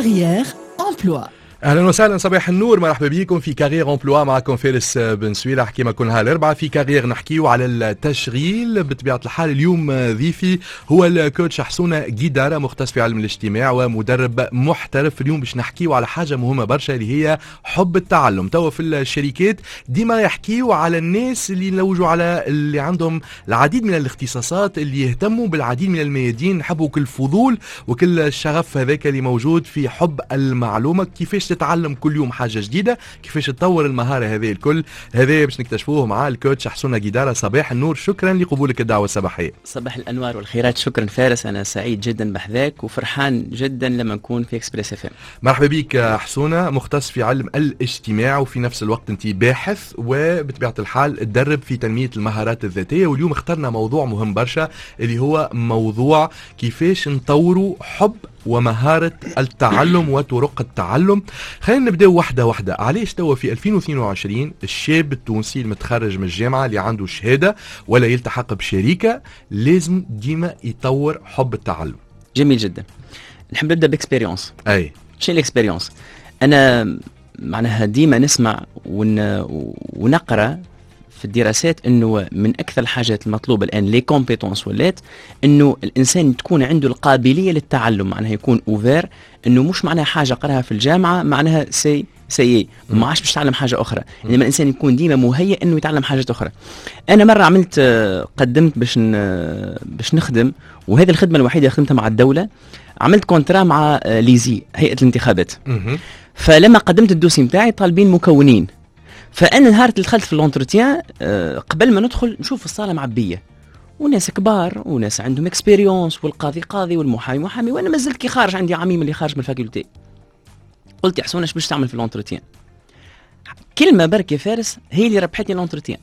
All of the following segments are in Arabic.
كارير امبلوا. اهلا وسهلا، صباح النور، مرحبا بكم في كارير امبلوا. معكم فارس بن سويلة. كما كل الاربعاء في كارير نحكيو على التشغيل. بطبيعه الحال اليوم ضيفي هو الكوتش حسونة جيدارة، مختص في علم الاجتماع ومدرب محترف. اليوم باش نحكيو على حاجه مهمه برشا اللي هي حب التعلم. توا في الشركات ديما يحكيو على الناس اللي يلوجوا على اللي عندهم العديد من الاختصاصات، اللي يهتموا بالعديد من الميادين، يحبوا كل الفضول وكل الشغف هذاك اللي موجود في حب المعلومه. كيفاش تتعلم كل يوم حاجه جديده، كيفاش تطور المهاره هذه الكل، هذا باش نكتشفوه مع الكوتش حسونة جيدارة. صباح النور، شكرا لقبولك الدعوه الصباحيه. صباح الانوار والخيرات. شكرا فارس، انا سعيد جدا بحذاك وفرحان جدا لما نكون في اكسبريس اف ام. مرحبا بك حسونة، مختص في علم الاجتماع وفي نفس الوقت انت باحث وبطبيعه الحال تدرب في تنميه المهارات الذاتيه. واليوم اخترنا موضوع مهم برشا اللي هو موضوع كيفاش نطوروا حب ومهارة التعلم وطرق التعلم. خلينا نبدأ واحدة واحدة. علاش توا في 2022 الشاب التونسي المتخرج من الجامعة اللي عنده شهادة ولا يلتحق بشركة لازم ديما يطور حب التعلم؟ جميل جدا. نحب نبدأ باكسبيريونس. اي شنو الاكسبيريونس؟ انا معناها ديما نسمع ونقرأ في الدراسات انه من اكثر الحاجات المطلوبه الان لي كومبيتونس ولات انه الانسان تكون عنده القابليه للتعلم، معناها يكون اوفير، انه مش معناها حاجه قراها في الجامعه معناها سي ما عادش باش يتعلم حاجه اخرى، انما الانسان يكون ديما مهيئ انه يتعلم حاجات اخرى. انا مره عملت قدمت باش نخدم، وهذه الخدمه الوحيده اللي خدمتها مع الدوله. عملت كونترا مع ليزي، هيئه الانتخابات. فلما قدمت الدوسي نتاعي طالبين مكونين، فانا نهار اللي دخلت في لونتروتيان قبل ما ندخل نشوف الصاله معبيه وناس كبار وناس عندهم اكسبيريونس، والقاضي قاضي والمحامي محامي، وانا ما زلت كي خارج عندي عميم اللي خارج من الفاكولتي. قلت يا حسون ايش باش تعمل في لونتروتيان؟ كلمه برك يا فارس هي اللي ربحتني لونتروتيان.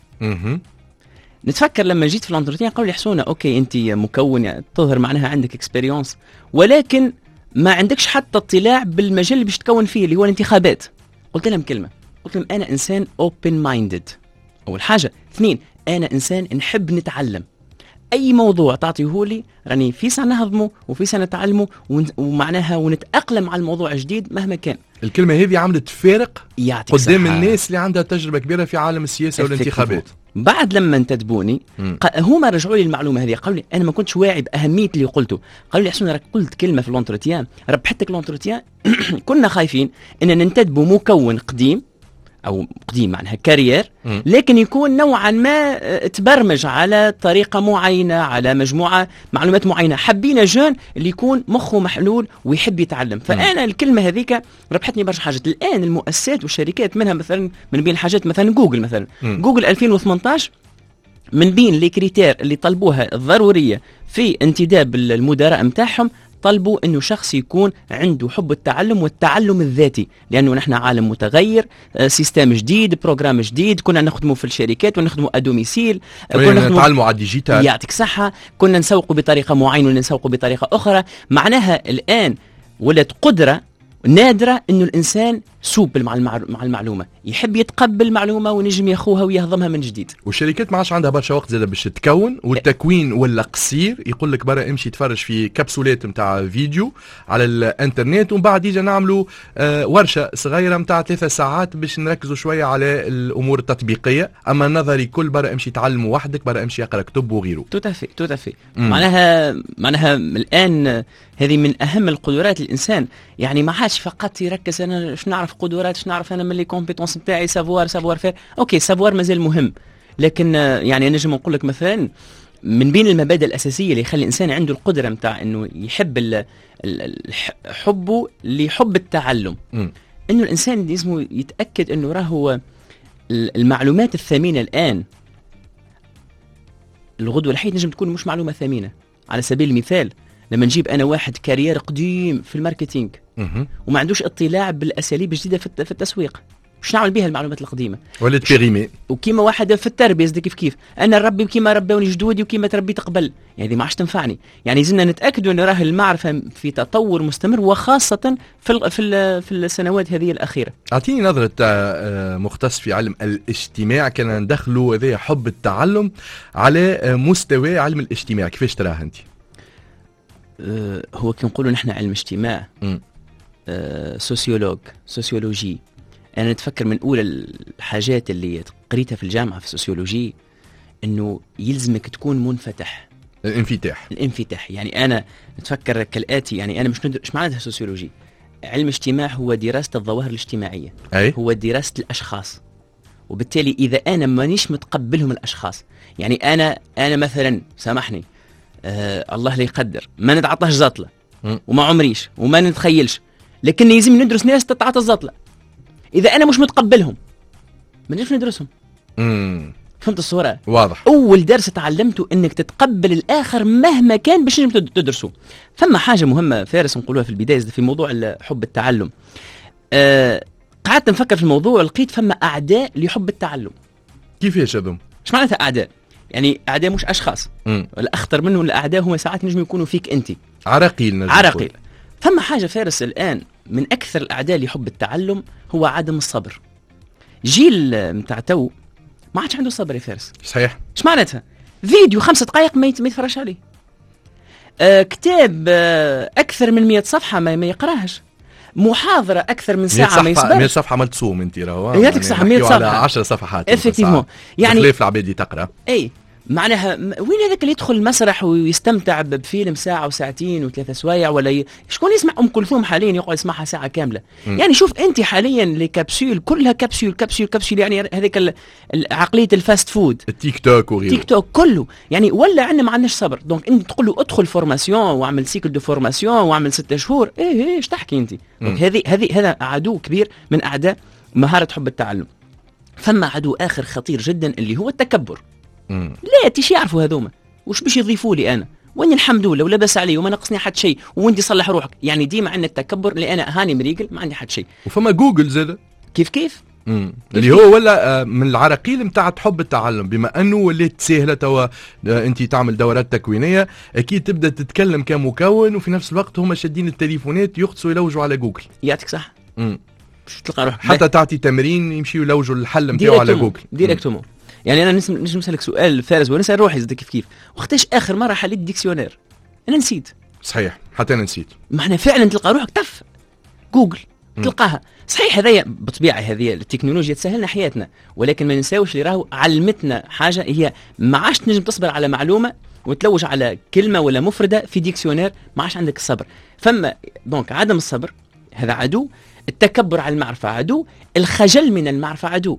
نتفكر لما جيت في لونتروتيان قالوا لي حسونه اوكي انت مكون، يعني تظهر معناها عندك اكسبيريونس ولكن ما عندكش حتى اطلاع بالمجال اللي باش تكون فيه اللي هو الانتخابات. قلت لهم كلمه، قلت لهم أنا إنسان open minded أول حاجة. 2 أنا إنسان نحب نتعلم. أي موضوع تعطيهولي راني في سنة نهضمه وفي سنة نتعلمه ومعناها ونتأقلم على الموضوع الجديد مهما كان. الكلمة هذه عملت فارق قدام صحة. الناس اللي عندها تجربة كبيرة في عالم السياسة والانتخابات. بعد لما انتدبوني هما رجعوا لي المعلومة هذه، قالوا لي أنا ما كنتش واعي بأهمية اللي قلته. قالوا لي حسون راك قلت كلمة في لونتروتيان ربحتك لونتروتيان. كنا خايفين أن ننتدبوا مكون قديم أو قديم معناها كارير، لكن يكون نوعا ما تبرمج على طريقة معينة، على مجموعة معلومات معينة. حبينا جون اللي يكون مخه محلول ويحب يتعلم. فأنا الكلمة هذيك ربحتني برشا حاجات. الآن المؤسسات والشركات منها مثلا من بين الحاجات مثلا جوجل، مثلا جوجل 2018 من بين لي كريتير اللي طلبوها الضرورية في انتداب المدراء متاعهم طلبوا انه شخص يكون عنده حب التعلم والتعلم الذاتي، لانه نحن عالم متغير، سيستم جديد، بروجرام جديد، كنا نخدمه في الشركات ونخدمه ادوميسيل، كنا نتعلموا على الديجيتال، يعطيك صحة، كنا نسوقه بطريقة معينة ونسوقه بطريقة اخرى. معناها الان ولات قدرة نادرة انه الانسان سوبل مع المعلومة، يحب يتقبل المعلومة ونجم ياخوها ويهضمها من جديد. والشركات ما عادش عندها برشا وقت زاد باش تتكون، والتكوين ولا قصير. يقول لك برا امشي تفرج في كبسولات نتاع فيديو على الانترنت، ومن بعد يجي نعملوا ورشة صغيرة نتاع 3 ساعات باش نركزوا شوية على الامور التطبيقية. اما النظري كل برا امشي تعلموا وحدك، برا امشي اقرا كتب وغيره. توتافي. معناها الان هذه من اهم القدرات الانسان. يعني ما عادش فقط يركز انا ايش نعرف قدرات، ايش نعرف انا من لي كومبيتونس نتاعي، سافوار فير. اوكي سافوار مازال مهم، لكن يعني نجم نقول لك مثلا من بين المبادئ الاساسيه اللي يخلي الانسان عنده القدره نتاع انه يحب حبه لحب التعلم، انه الانسان لازم يتاكد انه راهو المعلومات الثمينه الان الغدوه الحين نجم تكون مش معلومه ثمينه. على سبيل المثال لما نجيب انا واحد كارير قديم في الماركتينج وما عندوش اطلاع بالاساليب الجديده في التسويق، باش نعمل بها المعلومات القديمه ولا تبيريمي. وكيما واحد في التربيه زي كيف انا نربي كيما ربوني جدودي وكيما تربيت قبل، يعني ما عادش تنفعني. يعني لازمنا نتاكدوا ان راه المعرفه في تطور مستمر، وخاصه في السنوات هذه الاخيره. اعطيني نظره مختص في علم الاجتماع، كان ندخلوا هذا حب التعلم على مستوى علم الاجتماع، كيفاش تراه انت؟ هو كي نقولوا نحن علم اجتماع سوسيولوجي. انا نتفكر من اولى الحاجات اللي قريتها في الجامعه في السوسيولوجي انه يلزمك تكون منفتح. الانفتاح يعني انا نتفكر كالاتي، يعني انا مش معناتها سوسيولوجي. علم اجتماع هو دراسه الظواهر الاجتماعيه، هو دراسه الاشخاص، وبالتالي اذا انا مانيش متقبلهم الاشخاص، يعني انا مثلا سامحني الله لا يقدر ما نتعطاش زطله وما عمريش وما نتخيلش، لكن يلزم ندرس ناس تتعاطى الزطله. اذا انا مش متقبلهم ما نجمش ندرسهم. فهمت الصورة؟ واضح. أول درس تعلمته إنك تتقبل الآخر مهما كان باش تدرسه. فما حاجة مهمة فارس نقولوها في البداية في موضوع حب التعلم. قعدت نفكر في الموضوع، لقيت فما أعداء لحب التعلم. كيفاش هذوم؟ إيش معناتها أعداء؟ يعني أعداء مش أشخاص. الأخطر منه الأعداء هم ساعات نجم يكونوا فيك أنت. عراقيل. فما حاجة فارس الآن من أكثر الأعداء لحب التعلم هو عدم الصبر. جيل متاع تو ما عادش عنده صبر يا فارس. صحيح. ايش معناتها؟ فيديو 5 دقائق ما يتفرجش عليه. كتاب اكثر من 100 صفحه ما يقراهش. محاضره اكثر من ساعه ما يصبرش. 100 صفحه ما تصوم انت راهو. ياتيك صح 100 صفحه. 10 صفحات. افكتيفمون. يعني خلاف العباد اللي تقرا. اي معناها وين هذاك اللي يدخل المسرح ويستمتع بفيلم ساعه وساعتين وثلاثة سوايع ولا شكون يسمع ام كلثوم حاليا يقعد يسمعها ساعه كامله. يعني شوف انت حاليا لي كابسول كلها كابسول يعني هذيك عقليه الفاست فود، التيك توك وغيره، تيك توك كله. يعني ولا عندنا ما عندناش صبر. دونك انت تقول له ادخل فورماسيون واعمل سيكل دو فورماسيون واعمل 6 شهور. ايش تحكي انت؟ هذا عدو كبير من اعداء مهاره حب التعلم. فما عدو اخر خطير جدا اللي هو التكبر. لا تيش يعرفوا هذوما وش باش يضيفوا لي انا، واني الحمد لله ولا بس علي وما نقصني حد شيء، وانت صلح روحك. يعني ديما عندنا التكبر اللي انا هاني مريقل ما عندي حد شيء. وفما جوجل زاد كيف اللي هو ولا من العراقيل نتاع حب التعلم، بما انه ولات سهله توا انت تعمل دورات تكوينيه اكيد تبدا تتكلم كمكون، وفي نفس الوقت هم شادين التليفونات يغطسوا يلوجوا على جوجل. يعطيك صح. باش تلقى روحك حتى تعطي تمرين يمشيوا يلوجوا الحل نتاعو على جوجل ديريكتومون. يعني انا نجم نسالك سؤال فارس ونسال روحي زاد كيف وقتاش اخر مره حليت ديكسيونير؟ انا نسيت. صحيح حتى انا نسيت. معنى فعلا تلقى روحك طف جوجل تلقاها. صحيح هذايا بطبيعه هذه التكنولوجيا تسهلنا حياتنا، ولكن ما ننساوش اللي راهو علمتنا حاجه، هي ما عادش تنجم تصبر على معلومه وتلوج على كلمه ولا مفرده في ديكسيونير، ما عادش عندك الصبر. فما دونك عدم الصبر هذا عدو، التكبر على المعرفه عدو، الخجل من المعرفه عدو.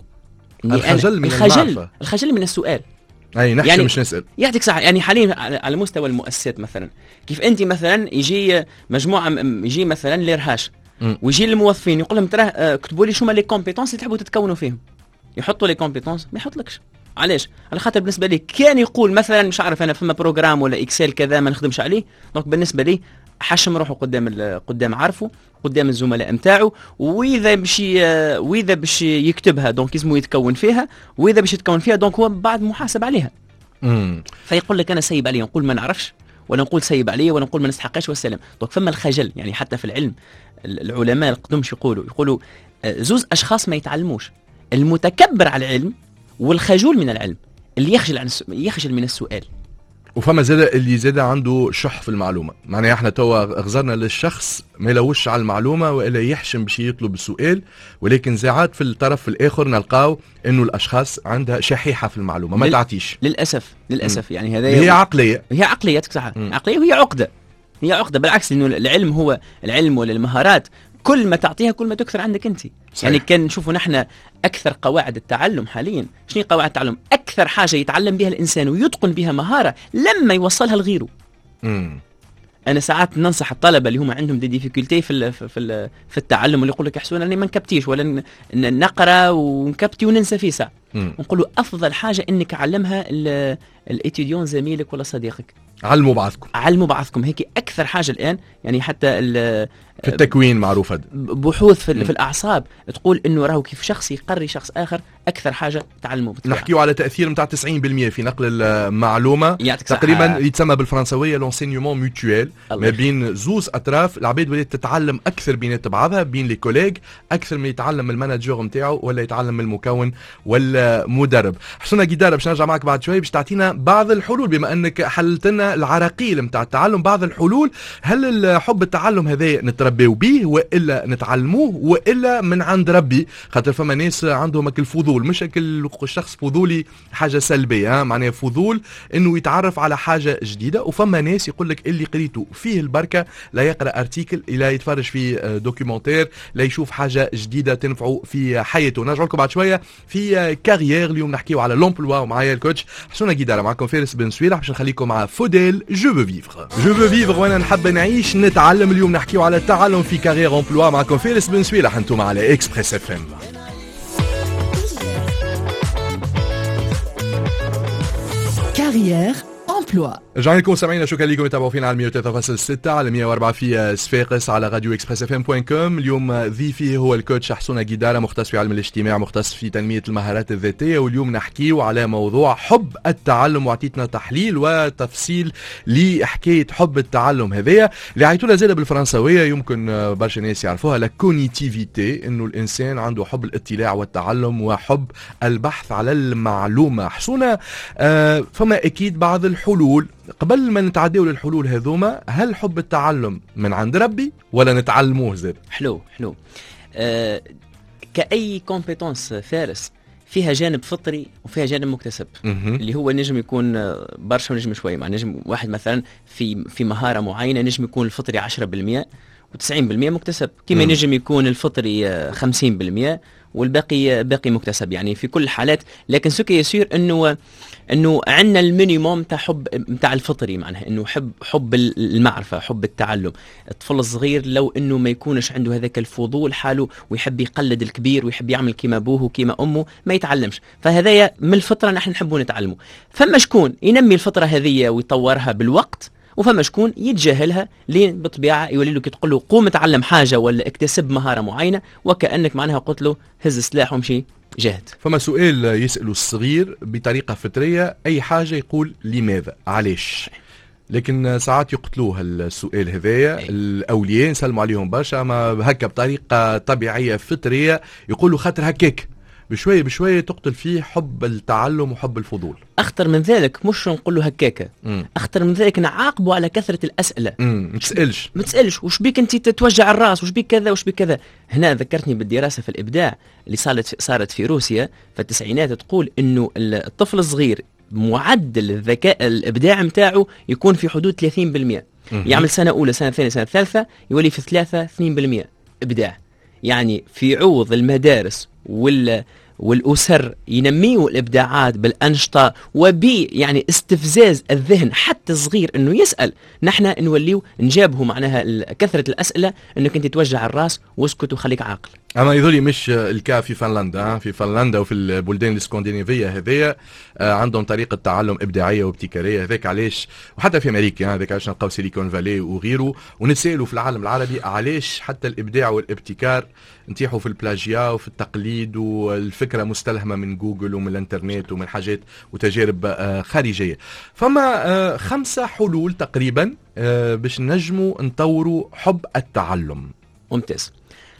الخجل من السؤال. اي نحكي يعني مش نسال. يعطيك صح. يعني حاليا على مستوى المؤسسات مثلا كيف انت مثلا يجي مجموعه يجي مثلا ليرهاش ويجي الموظفين يقول لهم ترى اكتبوا لي شو ما لي كومبيتونس اللي تحبوا تتكونوا فيهم. يحطوا لي كومبيتونس ما يحطلكش. علاش؟ على خاطر بالنسبه لي كان يقول مثلا مش عارف انا فما بروجرام ولا اكسل كذا ما نخدمش عليه، دونك بالنسبه لي حشم روحه قدام عارفه قدام الزملاء نتاعو، واذا باش يكتبها دونك اسمه يتكون فيها، واذا باش يتكون فيها دونك هو بعد محاسب عليها. فيقول لك انا سيب علي، نقول ما نعرفش ولا نقول سيب علي ولا نقول ما نستحقش والسلام. دونك فما الخجل. يعني حتى في العلم العلماء القدمش يقولوا زوز اشخاص ما يتعلموش، المتكبر على العلم والخجول من العلم، اللي يخجل من السؤال. وفما زاد اللي زاد عنده شح في المعلومه. معناها احنا توا غزرنا للشخص ما يلوش على المعلومه والا يحشم باش يطلب السؤال، ولكن ساعات في الطرف الاخر نلقاو انه الاشخاص عندها شحيحه في المعلومه ما تعطيش. للاسف يعني هذا هي عقليه صح. عقليه وهي عقده بالعكس، انه العلم ولا المهارات كل ما تعطيها كل ما تكثر عندك انت. صحيح. يعني كان نشوفوا نحن اكثر قواعد التعلم حاليا، شنو قواعد التعلم؟ اكثر حاجه يتعلم بها الانسان ويتقن بها مهاره لما يوصلها لغيره. انا ساعات ننصح الطلبه اللي هم عندهم دي ديفيكولتي في التعلم، اللي يقول لك يحسون اني ما نكبتيش ولا نقرا ونكبتي وننسى في ساعه، نقول له افضل حاجه انك علمها الاتيديون زميلك ولا صديقك. علموا بعضكم هيك اكثر حاجه الان. يعني حتى في التكوين معروف هذا بحوث في الأعصاب تقول إنه راهو كيف شخص يقري شخص آخر أكثر حاجة تعلمه. نحكيو على تأثير متاع 90% في نقل المعلومة تقريبا يتسمى بالفرنسوية لونسينيومون ميوتويل، ما بين زوز أطراف. العباد ولات تتعلم أكثر بينات بعضها بين لي كوليج أكثر من يتعلم المانجر نتاعو ولا يتعلم المكون ولا المدرب. حسونا جدارة باش نرجع معك بعد شوي باش تعطينا بعض الحلول بما انك حللت لنا العراقيل نتاع التعلم. بعض الحلول، هل حب التعلم هذا نتربيو به والا نتعلموه والا من عند ربي؟ خاطر فما ناس عندهم الفضول، مش كل شخص فضولي حاجه سلبيه، معناها فضول انه يتعرف على حاجه جديده. وفما ناس يقول لك اللي قريته فيه البركه، لا يقرا ارتيكل، لا يتفرج في دوكيومنتير، لا يشوف حاجه جديده تنفعه في حياته. نرجع لكم بعد شويه في كارير. اليوم نحكيو على لومبلوا ومعايا الكوتش حسونا جدارة. معكم فارس بن سويلح باش نخليكم مع فوديل جو فو فيفر. جو فو فيفر وانا نحب نعيش نتعلم. اليوم نحكيو على التعلم في كارير امبلوا. معكم فارس بن سويلح، انتم على اكسبريس اف ام. كارير امبلوا. رجعنا لكم سامعين، شكرا لكم يتابعوا فينا على 103.6 على 104 في صفاقس على راديو اكسبريس اف ام بوين كوم. اليوم ضيفي هو الكوتش حسونا جدارة، مختص في علم الاجتماع، مختص في تنمية المهارات الذاتية. واليوم نحكيو على موضوع حب التعلم، وعطيتنا تحليل وتفصيل لحكاية حب التعلم هذيا اللي عيطولها زيادة بالفرنسوية، يمكن برشا ناس يعرفوها، لا كونيتيفيتي، انه الانسان عنده حب الاطلاع والتعلم وحب البحث على المعلومة. حسونا فما اكيد بعض الحلول. قبل ما نتعداو للحلول هذوما، هل حب التعلم من عند ربي ولا نتعلموه زاد؟ حلو. كأي كومبيتونس فارس فيها جانب فطري وفيها جانب مكتسب. اللي هو نجم يكون برشا ونجم شوي. مع نجم واحد مثلا في مهارة معينة نجم يكون الفطري 10% و90% مكتسب، كما نجم يكون الفطري 50% والباقي مكتسب، يعني في كل الحالات. لكن سوكي يصير انه عندنا المينيموم تاع حب تاع الفطري، معناها انه حب المعرفه، حب التعلم. الطفل الصغير لو انه ما يكونش عنده هذاك الفضول حاله ويحب يقلد الكبير ويحب يعمل كيما ابوه وكيما امه، ما يتعلمش. فهذايا من الفطره نحن نحبوا نتعلمه. فما شكون ينمي الفطره هذه ويطورها بالوقت، وفما شكون يتجاهلها لين بالطبيعه يولي له كي تقول له قوم اتعلم حاجه ولا اكتسب مهاره معينه، وكانك معناها قلت له هز السلاح وامشي جاهد. فما سؤال يسأله الصغير بطريقة فطرية، أي حاجة يقول لماذا، علاش. لكن ساعات يقتلوه السؤال هذايا الأولياء، نسلموا عليهم برشا، ما هكا بطريقة طبيعية فطرية يقولوا خاطر هكاك، بشوية بشوية تقتل فيه حب التعلم وحب الفضول. أخطر من ذلك مش نقول له هكاكا، أخطر من ذلك نعاقبه على كثرة الأسئلة. ما تسألش وش بيك أنت تتوجع الراس، وش بيك كذا وش بيك كذا. هنا ذكرتني بالدراسة في الإبداع اللي صارت في روسيا في التسعينات، تقول إنه الطفل الصغير معدل الذكاء الإبداع متاعه يكون في حدود 30%. يعمل سنة أولى سنة ثانية سنة ثالثة يولي في 2% إبداع. يعني في عوض المدارس والأسر ينميوا الإبداعات بالأنشطة يعني استفزاز الذهن حتى الصغير إنه يسأل، نحن نوليو نجابه معناها كثرة الأسئلة إنك أنت توجع الراس واسكت وخليك عاقل. أما يظل مش الكا في فنلندا. في فنلندا وفي البلدان الاسكندنافية هذيا عندهم طريقة تعلم إبداعية وابتكارية. هذاك علاش، وحتى في أمريكا هذاك علاش نلقاو سيليكون فالي وغيره، ونتسائلوا في العالم العربي علاش حتى الإبداع والابتكار نتيحوا في البلاجيا وفي التقليد، والفكرة مستلهمة من جوجل ومن الانترنت ومن حاجات وتجارب خارجية. فما 5 حلول تقريبا باش نجموا نطوروا حب التعلم. ممتاز.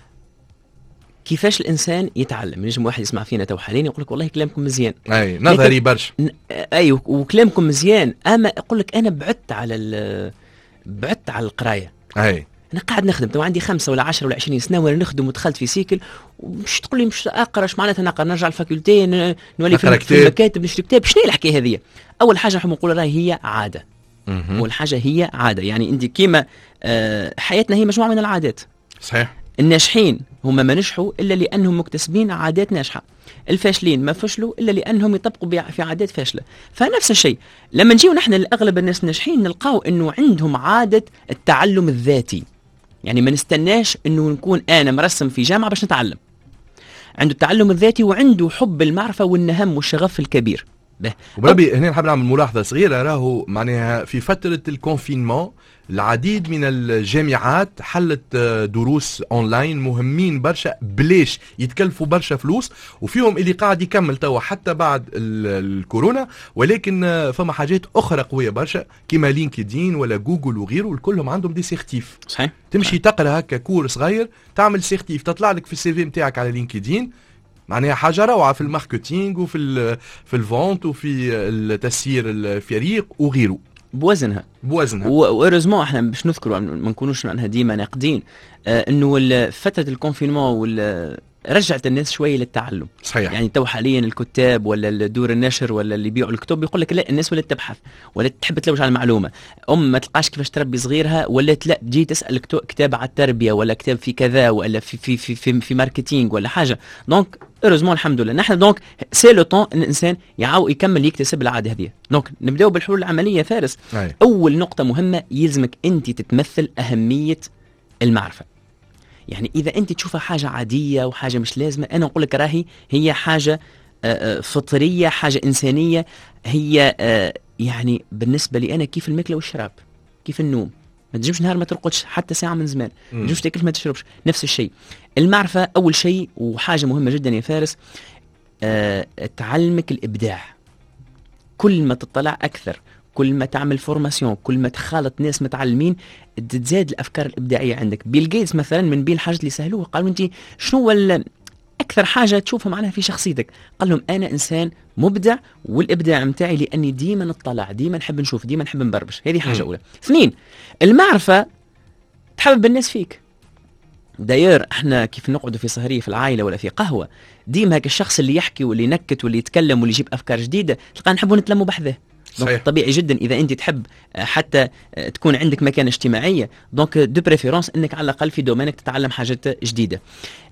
كيفاش الانسان يتعلم؟ نجم واحد يسمع فينا تو حاليا يقول لك والله كلامكم مزيان، اي نظري برشا، اي وكلامكم مزيان، اما يقول لك انا بعدت على القرايه. اي انا قاعد نخدم تو عندي 5 ولا 10 ولا 20 سنه وانا نخدم ودخلت في سيكل، ومش تقول لي مش اقرا، اش معناتها نقرا؟ نرجع الفاكولتي نولي في المكاتب نشري كتاب. شنو هي الحكايه هذه؟ اول حاجه نحب نقول راهي هي عاده. اول حاجه هي عاده، يعني انت كيما حياتنا هي مجموعه من العادات. صحيح. الناجحين هم ما نجحوا إلا لأنهم مكتسبين عادات ناجحة، الفاشلين ما فشلوا إلا لأنهم يطبقوا في عادات فاشلة. فنفس الشيء لما نجيو نحن لأغلب الناس الناجحين نلقاو أنه عندهم عادة التعلم الذاتي، يعني ما نستناش أنه نكون أنا مرسم في جامعة باش نتعلم. عنده التعلم الذاتي وعنده حب المعرفة والنهم والشغف الكبير. وبربي هنا نحب نعمل ملاحظة صغيرة، راهو معناها في فترة الكونفينمون العديد من الجامعات حلت دروس اونلاين مهمين برشا، بلاش يتكلفوا برشا فلوس، وفيهم اللي قاعد يكمل توا حتى بعد الكورونا. ولكن فما حاجات اخرى قويه برشا كيما لينكدين ولا جوجل وغيره، كلهم عندهم دي سيرتيف. صحيح. تمشي تقرا هكا كور صغير، تعمل سيرتيف، تطلع لك في السي في نتاعك على لينكدين معناها حاجه روعه في الماركتينغ وفي في الفونت وفي التسيير الفريق وغيره بوزنها وارزمون احنا باش نذكروا ما نكونوش معناها ديما ناقدين انه فتره الكونفينمون رجعت الناس شويه للتعلم. صحيح. يعني تو حاليا الكتاب ولا الدور النشر ولا اللي يبيعوا الكتب يقول لك لا الناس ولا تبحث ولا تحب تلوج على المعلومه، ما تلقاش كيفاش تربي صغيرها ولا لا تجي تسال كتاب على التربيه ولا كتاب في كذا ولا في ماركتينغ ولا حاجه. دونك هeureusement الحمد لله نحن دونك سي لو طون ان الانسان يكمل يكتسب العاده هذه. دونك نبداو بالحلول العمليه فارس. اول نقطه مهمه يلزمك انت تتمثل اهميه المعرفه. يعني إذا أنت تشوفها حاجة عادية وحاجة مش لازمة، أنا أقول لك راهي هي حاجة فطرية، حاجة إنسانية، هي يعني بالنسبة لي أنا كيف الماكلة والشراب، كيف النوم. ما تجيبش نهار ما ترقدش حتى ساعة من زمان، ما تجيبش تاكل ما تشربش، نفس الشيء. المعرفة أول شيء وحاجة مهمة جدا يا فارس، تعلمك الإبداع. كل ما تطلع أكثر، كل ما تعمل فورماسيون، كل ما تخالط ناس متعلمين، تزداد الافكار الابداعيه عندك. بيل جيتس مثلا من بين الحاجات اللي سهلوه قالوا انت شنو اكثر حاجه تشوفها معناها في شخصيتك؟ قال لهم انا انسان مبدع، والابداع متاعي لاني ديما نطلع، ديما نحب نشوف، ديما نحب نبربش. هذه حاجه اولى. اثنين، المعرفه تحبب الناس فيك. داير احنا كيف نقعدوا في سهريه في العائله ولا في قهوه، ديما هيك الشخص اللي يحكي واللي ينكت واللي يتكلم واللي يجيب افكار جديده تلقى نحبوا نتلموا بحذاه. دونك طبيعي جدا اذا انت تحب حتى تكون عندك مكانه اجتماعيه، دونك دو بريفيرونس انك على الاقل في دومينك تتعلم حاجات جديده.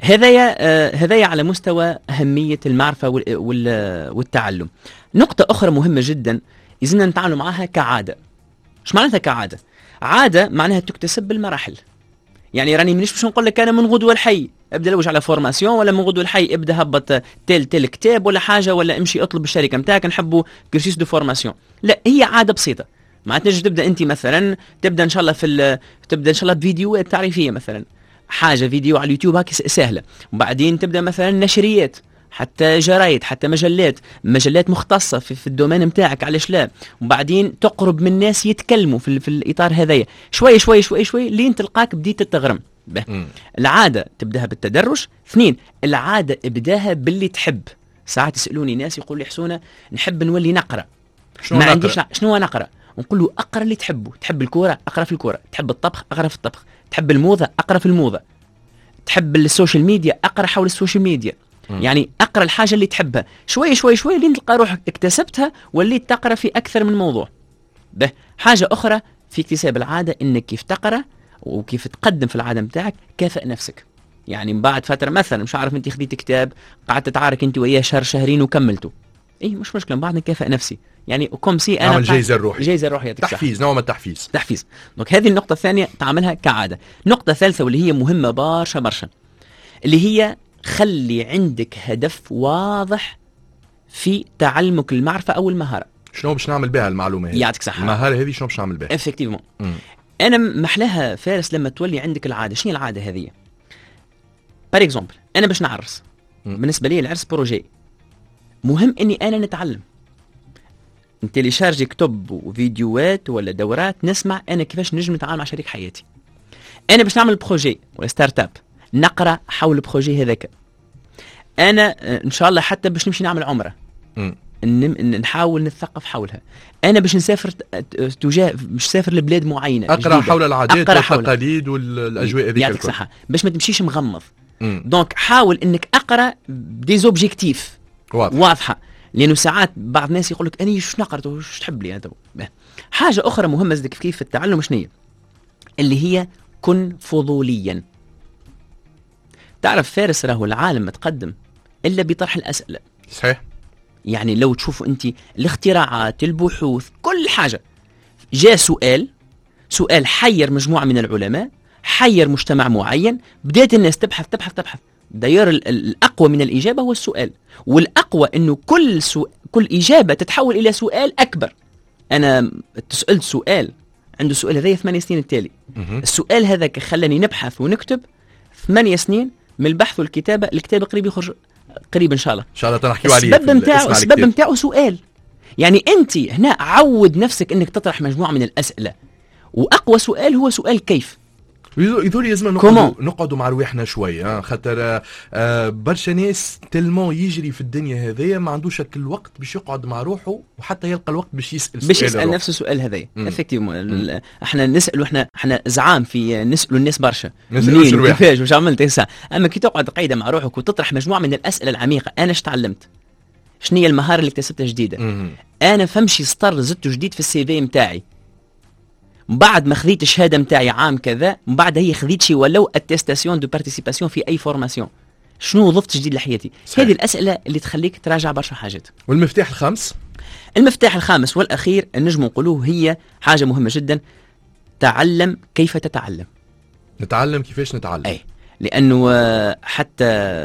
هذايا على مستوى اهميه المعرفه والتعلم. نقطه اخرى مهمه جدا لازمنا نتعاملوا معها كعاده. ايش معناتها كعاده؟ عاده معناها تكتسب بالمراحل. يعني راني مانيش باش نقول لك انا من غدوه الحي ابدا لوج على فورماسيون، ولا من غدوه الحي ابدا هبط تل كتاب ولا حاجه، ولا امشي اطلب الشركه نتاعك نحبوا كورسيس دو فورماسيون. لا، هي عاده بسيطه. ما تنجم تبدا انت مثلا تبدا ان شاء الله بفيديوهات تعريفيه، مثلا حاجه فيديو على اليوتيوب هاك سهله، وبعدين تبدا مثلا نشريات، حتى جرايد، حتى مجلات مختصه في الدومين نتاعك، علاش لا؟ وبعدين تقرب من ناس يتكلموا في الاطار هذايا، شوي شوي شوي شوي لين تلقاك بديت تتغرم. العاده تبداها بالتدرج. اثنين، العاده ابداها باللي تحب. ساعات يسالوني ناس يقول لي حسونه نحب نولي نقرا، ما عنديش شنو نقرا. نقول له اقرا اللي تحبه. تحب الكوره اقرا في الكوره، تحب الطبخ اقرا في الطبخ، تحب الموضه اقرا في الموضه، تحب السوشيال ميديا اقرا حول السوشيال ميديا. يعني اقرا الحاجه اللي تحبها شوي شوي شوي لين تلقى روحك اكتسبتها وليت تقرا في اكثر من موضوع. حاجه اخرى في اكتساب العاده انك كيف تقرا وكيف تقدم في العاده نتاعك كافئ نفسك. يعني من بعد فتره مثلا مش عارف انت خديت كتاب قعدت تتعارك انت وياه شهر شهرين وكملته، مش مشكله، من بعد نكافئ نفسي. يعني كوم سي انا نعمل جايزه الروحيه تحفيز، نوع من التحفيز. دونك هذه النقطه الثانيه تعملها كعاده. نقطه ثالثه واللي هي مهمه برشا اللي هي خلي عندك هدف واضح في تعلمك المعرفة أو المهارة. شنو باش نعمل بها المعلومة هذه؟ يعطيك صحة. المهارة هذه شنو باش نعمل بها؟ افكتيفمون. أنا محلاها فارس لما تولي عندك العادة. شنو العادة هذه؟ بار اكزومبل أنا باش نعرس، بالنسبة لي العرس بروجي، مهم إني أنا نتعلم. نتيليشارجي كتب وفيديوهات ولا دورات نسمع أنا كيفاش نجم نتعامل مع شريك حياتي. أنا باش نعمل بروجي ولا ستارت اب نقرأ حول البروجي هذاك. أنا إن شاء الله حتى باش نمشي نعمل عمرة نحاول نتثقف حولها. أنا باش نسافر مش سافر لبلاد معينة أقرأ جديدة. حول العادات والتقاليد والأجواء هذيك يعطيك صحة باش ما تمشيش مغمض. دونك حاول إنك أقرأ دي زوبجيكتيف واضحة، لأنه ساعات بعض الناس يقولك أنا شو نقرأ وش تحب لي أنت. حاجة أخرى مهمة كيف في التعلم شنو هي؟ اللي هي كن فضوليا. تعرف فارس راهو العالم متقدم إلا بطرح الأسئلة. صحيح. يعني لو تشوفوا أنت الاختراعات البحوث كل حاجة جاء سؤال حير مجموعة من العلماء، حير مجتمع معين، بدأت الناس تبحث. داير الأقوى من الإجابة هو السؤال، والأقوى أنه كل إجابة تتحول إلى سؤال أكبر. أنا تسألت سؤال عنده سؤال هذا 8 سنين التالي. السؤال هذا خلاني نبحث ونكتب 8 سنين من البحث والكتابة. الكتاب قريب يخرج قريب إن شاء الله تنحكيوا عليه. السبب متاعه سؤال. يعني أنت هنا عود نفسك أنك تطرح مجموعة من الأسئلة، وأقوى سؤال هو سؤال كيف. يظهر لازم نقعدوا مع رواحنا شويه، خاطر برشا ناس تلمون يجري في الدنيا هذيا ما عندوش الوقت باش يقعد مع روحه وحتى يلقى الوقت باش يسال نفس السؤال هذايا. افكتيفمون احنا نسالوا، احنا زعام في نسالوا الناس برشا منين كيفاش واش عملت هسه، اما كي تقعد قاعده مع روحك وتطرح مجموعه من الاسئله العميقه، انا اش تعلمت، شنو هي المهاره اللي اكتسبتها جديده، انا فمشي سطر زدته جديد في السي في نتاعي بعد ما خذيت الشهاده نتاعي عام كذا، من بعد هي خذيت شي ولو اتستاسيون دو بارتيسيباسيون في اي فورماسيون، شنو ضفت جديد لحياتي. هذه الاسئله اللي تخليك تراجع برشا حاجات. والمفتاح الخامس؟ المفتاح الخامس والاخير نجم نقولوه هي حاجه مهمه جدا، تعلم كيف تتعلم. نتعلم كيفاش نتعلم، اي لانه حتى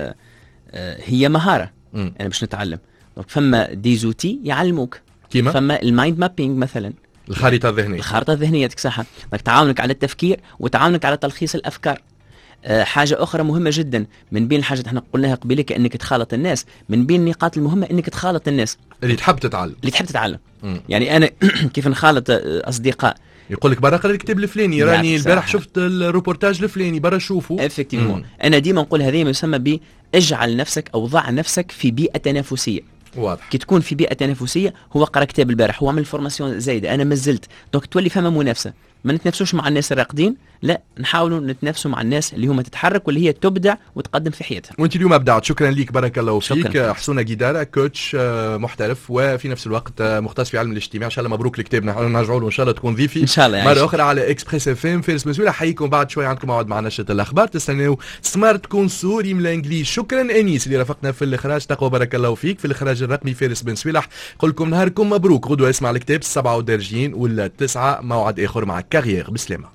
هي مهاره. انا باش نتعلم فما ديزوتي يعلموك، كيما فما المايند مابينج مثلا، الخريطة الذهنية. الخريطة الذهنية تكسحها، تعاونك على التفكير وتعاونك على تلخيص الأفكار. حاجة أخرى مهمة جدا من بين الحاجات احنا قلناها قبل كأنك تخالط الناس، من بين النقاط المهمة أنك تخالط الناس اللي تحب تتعلم. يعني أنا كيف نخالط أصدقاء يقول لك برا قرا الكتاب الفلاني، راني البارح شفت الروبورتاج الفلاني برا شوفوا. افكتيفمون أنا ديما نقول هذه ما يسمى اجعل نفسك أو ضع نفسك في بيئة تنافسية. واضح. كي تكون في بيئة تنافسية، هو قرأ كتاب البارح، هو عمل فورماسيون زايدة، أنا مازلت، دونك تولي فما منافسة، ما نتنافسوش مع الناس الراقدين، لا نحاولوا نتنافسوا مع الناس اللي هما تتحرك واللي هي تبدع وتقدم في حياتها. وانت اليوم ابدعت، شكرا ليك، بارك الله فيك. حسونة جدارة، كوتش محترف وفي نفس الوقت مختص في علم الاجتماع، ان شاء الله مبروك الكتاب، نرجعوا له ان شاء الله تكون ضيفي ان شاء الله مرة اخرى على اكسبريس اف ام. فارس بن سويلح حييكم، بعد شوي عندكم موعد مع نشرة الاخبار، تستناو سمارت كونسوري من الانجليز. شكرا انيس اللي رافقنا في الاخراج، تقوى بارك الله فيك في الاخراج الرقمي فارس بن سويلح. قل لكم نهاركم مبروك، غدوه اسمع الكتاب 7 ودرجين ولا 9، موعد اخر مع كارير. بسلامة.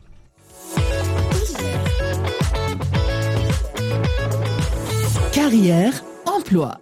Carrière, emploi.